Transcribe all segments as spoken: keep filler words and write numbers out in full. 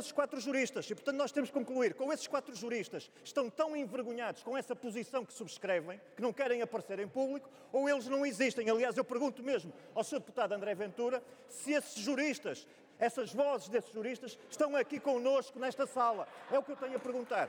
esses quatro juristas. E, portanto, nós temos que concluir, com esses quatro juristas, estão tão envergonhados com essa posição que subscrevem, que não querem aparecer em público, ou eles não existem. Aliás, eu pergunto mesmo ao senhor deputado André Ventura se esses juristas, essas vozes desses juristas, estão aqui connosco nesta sala. É o que eu tenho a perguntar.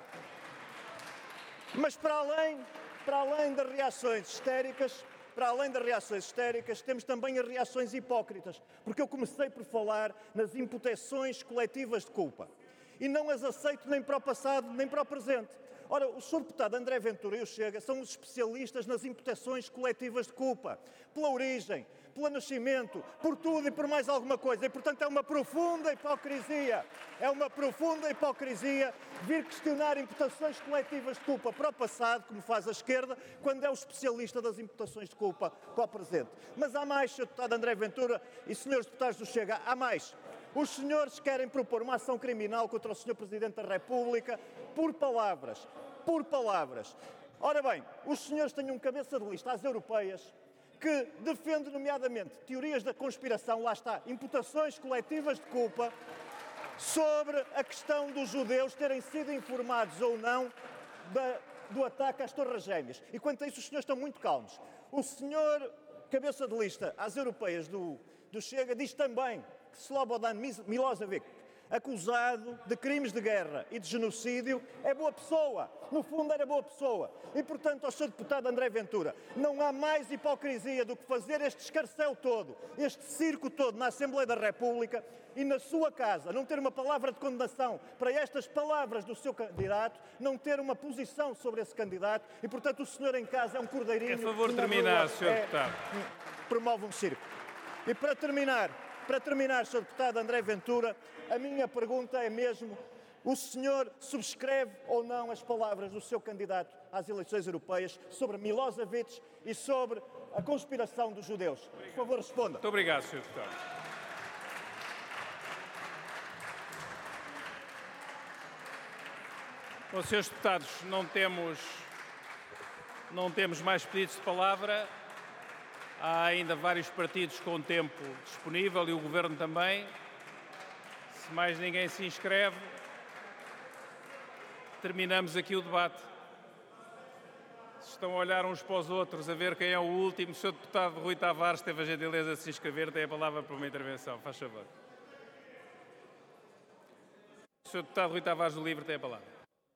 Mas para além, para além das reações histéricas, para além das reações histéricas, temos também as reações hipócritas, porque eu comecei por falar nas imputações coletivas de culpa. E não as aceito nem para o passado, nem para o presente. Ora, o senhor deputado André Ventura e o Chega são os especialistas nas imputações coletivas de culpa, pela origem, pelo nascimento, por tudo e por mais alguma coisa. E, portanto, é uma profunda hipocrisia, é uma profunda hipocrisia vir questionar imputações coletivas de culpa para o passado, como faz a esquerda, quando é o especialista das imputações de culpa para o presente. Mas há mais, senhor deputado André Ventura e senhores deputados do Chega, há mais. Os senhores querem propor uma ação criminal contra o senhor Presidente da República por palavras, por palavras. Ora bem, os senhores têm um cabeça de lista às europeias que defende, nomeadamente, teorias da conspiração, lá está, imputações coletivas de culpa, sobre a questão dos judeus terem sido informados ou não da, do ataque às Torres Gêmeas. E quanto a isso, os senhores estão muito calmos. O senhor cabeça de lista às europeias do, do Chega diz também que Slobodan Milosevic, acusado de crimes de guerra e de genocídio, é boa pessoa. No fundo, era boa pessoa. E, portanto, ao senhor deputado André Ventura, não há mais hipocrisia do que fazer este escarcéu todo, este circo todo na Assembleia da República e na sua casa, não ter uma palavra de condenação para estas palavras do seu candidato, não ter uma posição sobre esse candidato e, portanto, o senhor em casa é um cordeirinho. Por favor, terminar, senhor é, deputado. Promove um circo. E para terminar, Para terminar, senhor deputado André Ventura, a minha pergunta é mesmo, o senhor subscreve ou não as palavras do seu candidato às eleições europeias sobre Milosevic e sobre a conspiração dos judeus? Por favor, responda. Muito obrigado, senhor deputado. Bom, senhores deputados, não temos, não temos mais pedidos de palavra. Há ainda vários partidos com tempo disponível e o Governo também. Se mais ninguém se inscreve, terminamos aqui o debate. Se estão a olhar uns para os outros, a ver quem é o último, o senhor deputado Rui Tavares teve a gentileza de se inscrever, tem a palavra para uma intervenção. Faz favor. O senhor deputado Rui Tavares do Livre tem a palavra.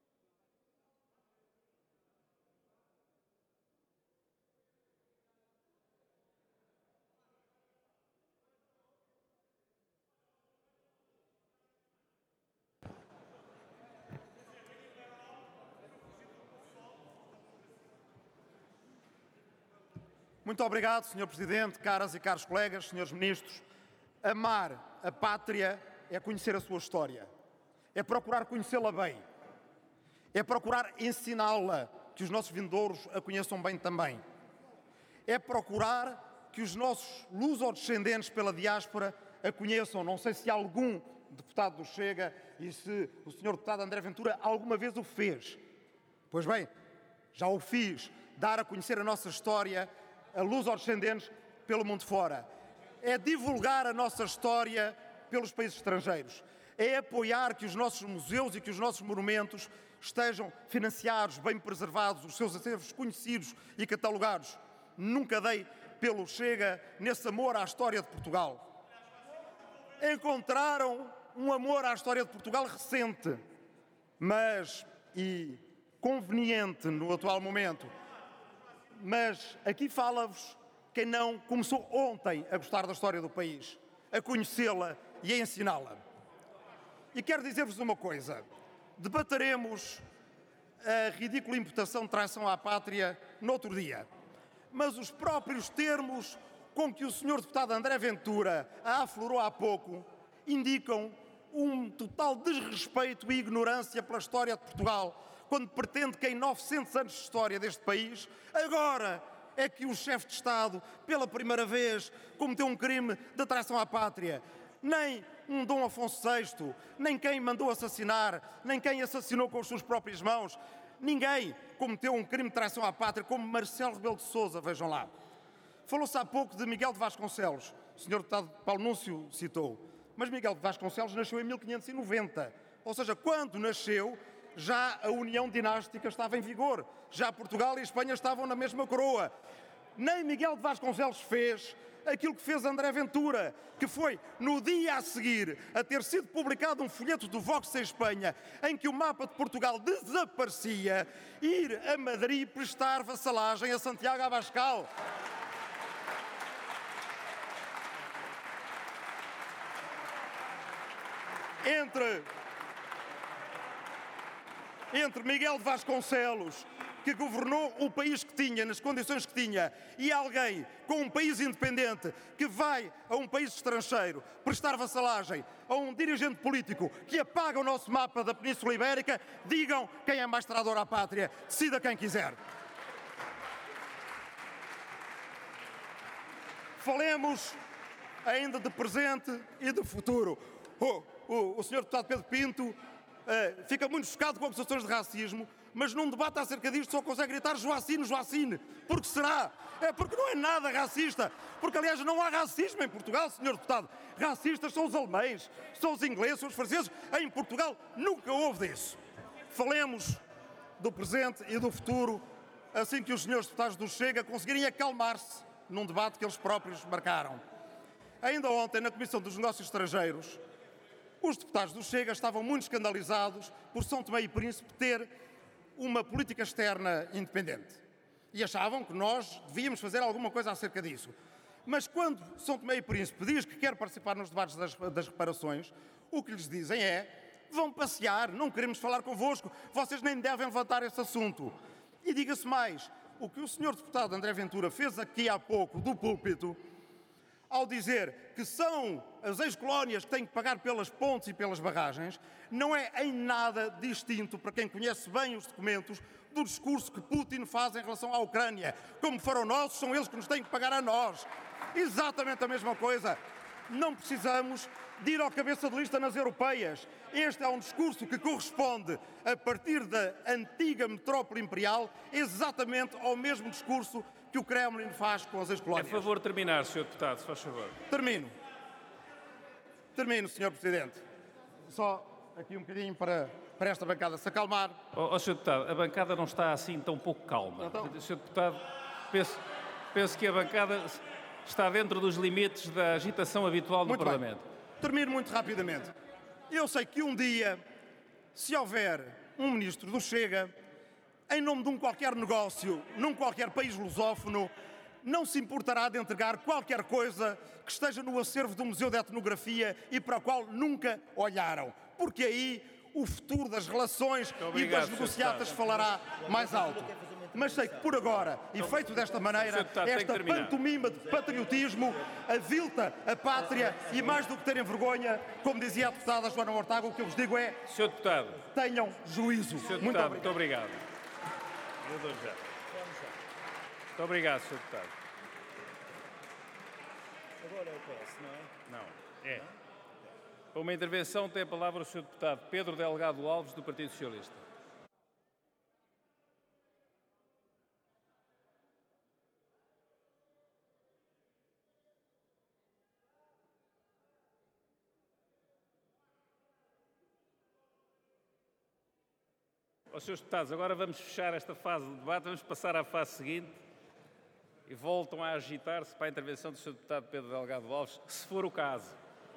Muito obrigado, senhor Presidente, caras e caros colegas, senhores ministros. Amar a pátria é conhecer a sua história, é procurar conhecê-la bem, é procurar ensiná-la, que os nossos vindouros a conheçam bem também. É procurar que os nossos luso-descendentes pela diáspora a conheçam. Não sei se algum deputado do Chega e se o senhor deputado André Ventura alguma vez o fez. Pois bem, já o fiz, dar a conhecer a nossa história a luso-descendentes pelo mundo fora. É divulgar a nossa história pelos países estrangeiros. É apoiar que os nossos museus e que os nossos monumentos estejam financiados, bem preservados, os seus acervos conhecidos e catalogados. Nunca dei pelo Chega nesse amor à história de Portugal. Encontraram um amor à história de Portugal recente, mas e conveniente no atual momento. Mas aqui fala-vos quem não começou ontem a gostar da história do país, a conhecê-la e a ensiná-la. E quero dizer-vos uma coisa, debateremos a ridícula imputação de traição à pátria no outro dia, mas os próprios termos com que o senhor deputado André Ventura a aflorou há pouco indicam um total desrespeito e ignorância pela história de Portugal, quando pretende que em novecentos anos de história deste país, agora é que o chefe de Estado, pela primeira vez, cometeu um crime de traição à pátria. Nem um Dom Afonso sexto, nem quem mandou assassinar, nem quem assassinou com as suas próprias mãos, ninguém cometeu um crime de traição à pátria como Marcelo Rebelo de Sousa, vejam lá. Falou-se há pouco de Miguel de Vasconcelos, o senhor deputado Paulo Núncio citou, mas Miguel de Vasconcelos nasceu em mil quinhentos e noventa, Ou seja, quando nasceu, já a união dinástica estava em vigor. Já Portugal e Espanha estavam na mesma coroa. Nem Miguel de Vasconcelos fez aquilo que fez André Ventura, que foi, no dia a seguir, a ter sido publicado um folheto do Vox em Espanha, em que o mapa de Portugal desaparecia, ir a Madrid prestar vassalagem a Santiago Abascal. Entre, entre Miguel de Vasconcelos, que governou o país que tinha, nas condições que tinha, e alguém com um país independente que vai a um país estrangeiro prestar vassalagem a um dirigente político que apaga o nosso mapa da Península Ibérica, digam quem é mais traidor à pátria, decida quem quiser. Falemos ainda de presente e de futuro. Oh, o, o senhor deputado Pedro Pinto uh, fica muito chocado com acusações de racismo, mas num debate acerca disto só consegue gritar Joacine, Joacine. Por que será? É porque não é nada racista. Porque, aliás, não há racismo em Portugal, senhor deputado. Racistas são os alemães, são os ingleses, são os franceses. Em Portugal nunca houve disso. Falemos do presente e do futuro assim que os senhores deputados do Chega conseguirem acalmar-se num debate que eles próprios marcaram. Ainda ontem, na Comissão dos Negócios Estrangeiros, os deputados do Chega estavam muito escandalizados por São Tomé e Príncipe ter uma política externa independente. E achavam que nós devíamos fazer alguma coisa acerca disso. Mas quando São Tomé e Príncipe diz que quer participar nos debates das, das reparações, o que lhes dizem é: vão passear, não queremos falar convosco, vocês nem devem levantar esse assunto. E diga-se mais, o que o senhor deputado André Ventura fez aqui há pouco do púlpito, ao dizer que são as ex-colónias que têm que pagar pelas pontes e pelas barragens, não é em nada distinto, para quem conhece bem os documentos, do discurso que Putin faz em relação à Ucrânia. Como foram nossos, são eles que nos têm que pagar a nós. Exatamente a mesma coisa. Não precisamos de ir ao cabeça de lista nas europeias. Este é um discurso que corresponde, a partir da antiga metrópole imperial, exatamente ao mesmo discurso que o Kremlin faz com as ex-colónias. É favor terminar, senhor Deputado, se faz favor. Termino. Termino, senhor Presidente. Só aqui um bocadinho para, para esta bancada se acalmar. Ó, oh, senhor Deputado, a bancada não está assim tão pouco calma. Então... senhor Deputado, penso, penso que a bancada está dentro dos limites da agitação habitual do muito Parlamento. Bem. Termino muito rapidamente. Eu sei que um dia, se houver um ministro do Chega, em nome de um qualquer negócio, num qualquer país lusófono, não se importará de entregar qualquer coisa que esteja no acervo do Museu de Etnografia e para o qual nunca olharam. Porque aí o futuro das relações obrigado, e das negociatas falará mais alto. Mas sei que por agora, e feito desta maneira, deputado, esta pantomima de patriotismo avilta a pátria e, mais do que terem vergonha, como dizia a deputada Joana Mortágua, o que eu vos digo é: senhor Deputado, tenham juízo. senhor Muito Deputado, obrigado. muito obrigado. Eu dou já. Muito obrigado, senhor Deputado. Agora é o P S, não é? Não, é. Para uma intervenção tem a palavra o senhor Deputado Pedro Delgado Alves, do Partido Socialista. Ó, senhores deputados, agora vamos fechar esta fase do debate, vamos passar à fase seguinte e voltam a agitar-se para a intervenção do senhor Deputado Pedro Delgado Alves, se for o caso.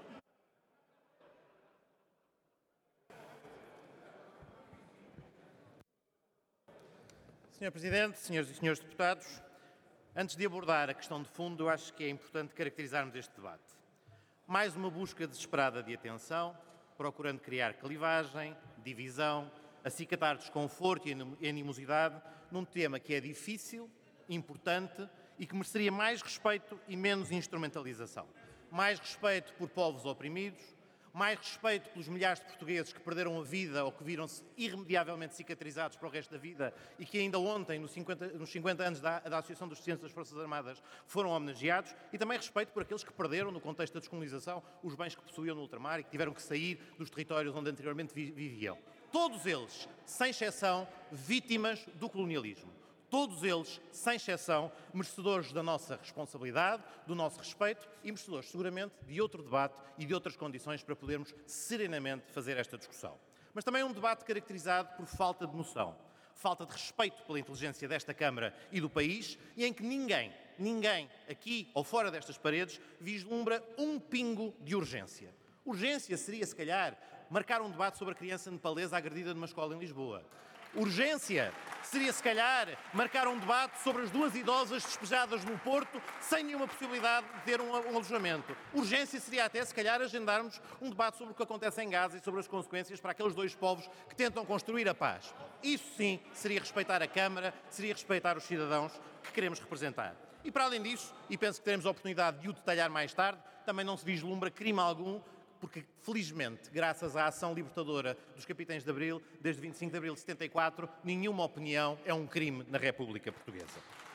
senhor Presidente, senhoras e senhores deputados, antes de abordar a questão de fundo, acho que é importante caracterizarmos este debate. Mais uma busca desesperada de atenção, procurando criar clivagem, divisão, acicatar desconforto e animosidade num tema que é difícil, importante e que mereceria mais respeito e menos instrumentalização. Mais respeito por povos oprimidos, mais respeito pelos milhares de portugueses que perderam a vida ou que viram-se irremediavelmente cicatrizados para o resto da vida e que ainda ontem, nos cinquenta, nos cinquenta anos da, da Associação dos Docentes das Forças Armadas, foram homenageados, e também respeito por aqueles que perderam, no contexto da descolonização, os bens que possuíam no ultramar e que tiveram que sair dos territórios onde anteriormente vi, viviam. Todos eles, sem exceção, vítimas do colonialismo. Todos eles, sem exceção, merecedores da nossa responsabilidade, do nosso respeito e merecedores, seguramente, de outro debate e de outras condições para podermos serenamente fazer esta discussão. Mas também um debate caracterizado por falta de noção, falta de respeito pela inteligência desta Câmara e do país e em que ninguém, ninguém, aqui ou fora destas paredes, vislumbra um pingo de urgência. Urgência seria, se calhar, marcar um debate sobre a criança nepalesa agredida numa escola em Lisboa. Urgência seria, se calhar, marcar um debate sobre as duas idosas despejadas no Porto sem nenhuma possibilidade de ter um, um alojamento. Urgência seria até, se calhar, agendarmos um debate sobre o que acontece em Gaza e sobre as consequências para aqueles dois povos que tentam construir a paz. Isso sim seria respeitar a Câmara, seria respeitar os cidadãos que queremos representar. E para além disso, e penso que teremos a oportunidade de o detalhar mais tarde, também não se vislumbra crime algum, porque, felizmente, graças à ação libertadora dos capitães de Abril, desde vinte e cinco de abril de setenta e quatro, nenhuma opinião é um crime na República Portuguesa.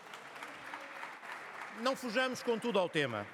Não fujamos, contudo, ao tema.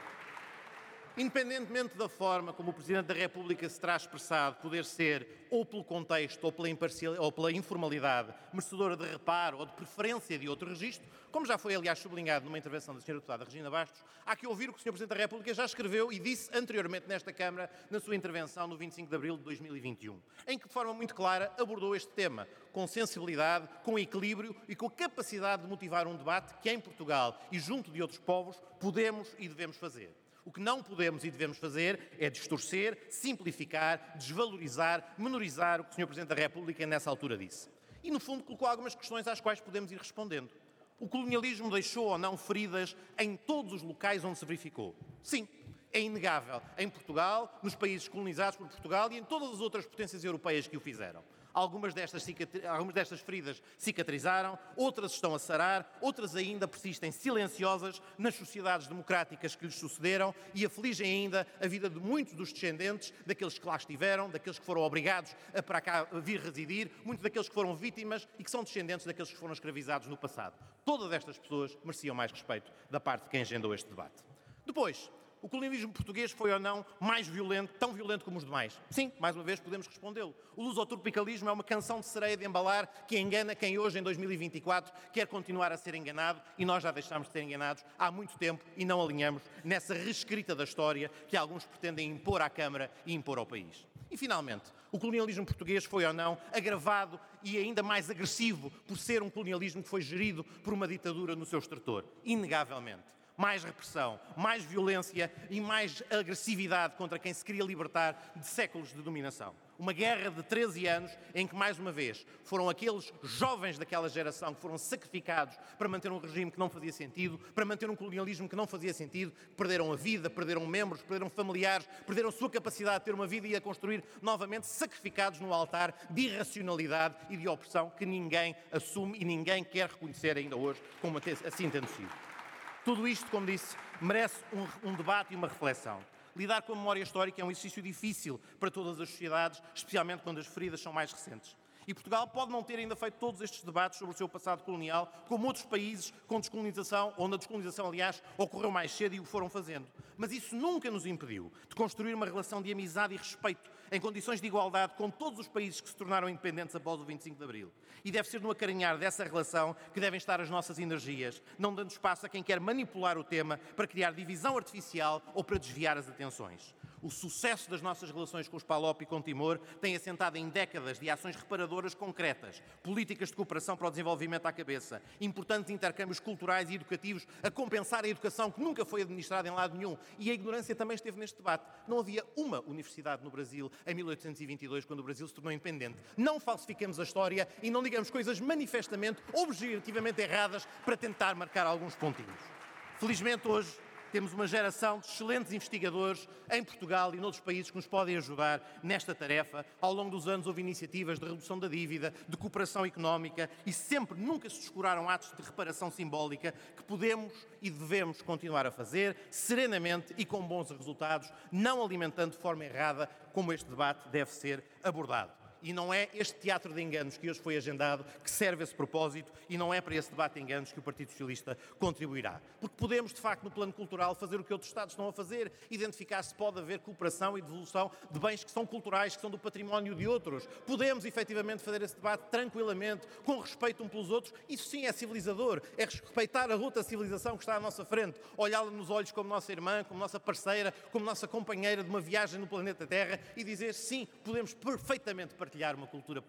Independentemente da forma como o Presidente da República se terá expressado, poder ser, ou pelo contexto, ou pela, ou pela informalidade, merecedora de reparo ou de preferência de outro registro, como já foi, aliás, sublinhado numa intervenção da senhora Deputada Regina Bastos, há que ouvir o que o senhor Presidente da República já escreveu e disse anteriormente nesta Câmara, na sua intervenção no vinte e cinco de abril de dois mil e vinte e um, em que, de forma muito clara, abordou este tema, com sensibilidade, com equilíbrio e com a capacidade de motivar um debate que, em Portugal e junto de outros povos, podemos e devemos fazer. O que não podemos e devemos fazer é distorcer, simplificar, desvalorizar, menorizar o que o senhor Presidente da República nessa altura disse. E, no fundo, colocou algumas questões às quais podemos ir respondendo. O colonialismo deixou ou não feridas em todos os locais onde se verificou? Sim, é inegável. Em Portugal, nos países colonizados por Portugal e em todas as outras potências europeias que o fizeram. Algumas destas, algumas destas feridas cicatrizaram, outras estão a sarar, outras ainda persistem silenciosas nas sociedades democráticas que lhes sucederam e afligem ainda a vida de muitos dos descendentes, daqueles que lá estiveram, daqueles que foram obrigados a para cá vir residir, muitos daqueles que foram vítimas e que são descendentes daqueles que foram escravizados no passado. Todas estas pessoas mereciam mais respeito da parte de quem agendou este debate. Depois, o colonialismo português foi ou não mais violento, tão violento como os demais? Sim, mais uma vez podemos respondê-lo. O lusotropicalismo é uma canção de sereia de embalar que engana quem hoje, em dois mil e vinte e quatro, quer continuar a ser enganado e nós já deixámos de ser enganados há muito tempo e não alinhamos nessa reescrita da história que alguns pretendem impor à Câmara e impor ao país. E, finalmente, o colonialismo português foi ou não agravado e ainda mais agressivo por ser um colonialismo que foi gerido por uma ditadura no seu estertor? Inegavelmente. Mais repressão, mais violência e mais agressividade contra quem se queria libertar de séculos de dominação. Uma guerra de treze anos em que, mais uma vez, foram aqueles jovens daquela geração que foram sacrificados para manter um regime que não fazia sentido, para manter um colonialismo que não fazia sentido, perderam a vida, perderam membros, perderam familiares, perderam a sua capacidade de ter uma vida e a construir novamente, sacrificados no altar de irracionalidade e de opressão que ninguém assume e ninguém quer reconhecer ainda hoje como assim tendo sido. Tudo isto, como disse, merece um, um debate e uma reflexão. Lidar com a memória histórica é um exercício difícil para todas as sociedades, especialmente quando as feridas são mais recentes. E Portugal pode não ter ainda feito todos estes debates sobre o seu passado colonial, como outros países com descolonização, onde a descolonização, aliás, ocorreu mais cedo e o foram fazendo. Mas isso nunca nos impediu de construir uma relação de amizade e respeito em condições de igualdade com todos os países que se tornaram independentes após o vinte e cinco de abril. E deve ser no acarinhar dessa relação que devem estar as nossas energias, não dando espaço a quem quer manipular o tema para criar divisão artificial ou para desviar as atenções. O sucesso das nossas relações com os PALOP e com Timor tem assentado em décadas de ações reparadoras concretas, políticas de cooperação para o desenvolvimento à cabeça, importantes intercâmbios culturais e educativos a compensar a educação que nunca foi administrada em lado nenhum. E a ignorância também esteve neste debate. Não havia uma universidade no Brasil em mil oitocentos e vinte e dois, quando o Brasil se tornou independente. Não falsifiquemos a história e não digamos coisas manifestamente, objetivamente erradas para tentar marcar alguns pontinhos. Felizmente hoje temos uma geração de excelentes investigadores em Portugal e noutros países que nos podem ajudar nesta tarefa. Ao longo dos anos houve iniciativas de redução da dívida, de cooperação económica e sempre, nunca se descuraram atos de reparação simbólica que podemos e devemos continuar a fazer serenamente e com bons resultados, não alimentando de forma errada como este debate deve ser abordado. E não é este teatro de enganos que hoje foi agendado que serve esse propósito e não é para esse debate de enganos que o Partido Socialista contribuirá. Porque podemos, de facto, no plano cultural, fazer o que outros Estados estão a fazer, identificar se pode haver cooperação e devolução de bens que são culturais, que são do património de outros. Podemos, efetivamente, fazer esse debate tranquilamente, com respeito um pelos outros. Isso sim é civilizador, é respeitar a outra civilização que está à nossa frente, olhá-la nos olhos como nossa irmã, como nossa parceira, como nossa companheira de uma viagem no planeta Terra e dizer, sim, podemos perfeitamente partilhar uma cultura